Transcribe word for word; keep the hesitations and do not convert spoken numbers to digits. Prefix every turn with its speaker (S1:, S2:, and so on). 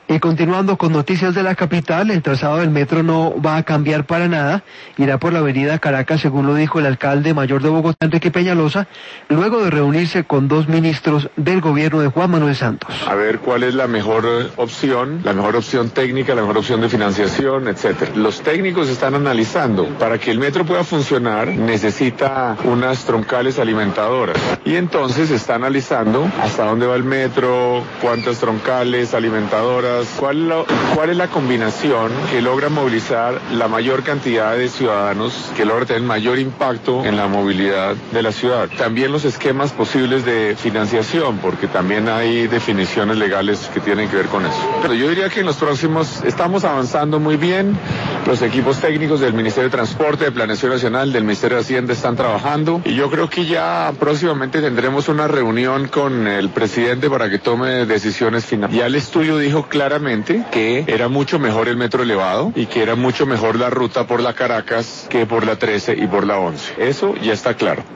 S1: Y continuando con noticias de la capital, el trazado del metro no va a cambiar para nada, irá por la avenida Caracas, según lo dijo el alcalde mayor de Bogotá, Enrique Peñalosa, luego de reunirse con dos ministros del gobierno de Juan Manuel Santos.
S2: A ver cuál es la mejor opción, la mejor opción técnica, la mejor opción de financiación, etcétera. Los técnicos están analizando, para que el metro pueda funcionar, necesita unas troncales alimentadoras. Y entonces está analizando hasta dónde va el metro, cuántas troncales alimentadoras, ¿Cuál, lo, ¿Cuál es la combinación que logra movilizar la mayor cantidad de ciudadanos, que logra tener mayor impacto en la movilidad de la ciudad? También los esquemas posibles de financiación, porque también hay definiciones legales que tienen que ver con eso. Pero yo diría que en los próximos estamos avanzando muy bien. Los equipos técnicos del Ministerio de Transporte, de Planeación Nacional, del Ministerio de Hacienda están trabajando y yo creo que ya próximamente tendremos una reunión con el presidente para que tome decisiones finales. Ya el estudio dijo claramente claramente que era mucho mejor el metro elevado y que era mucho mejor la ruta por la Caracas que por la trece y por la once. Eso ya está claro.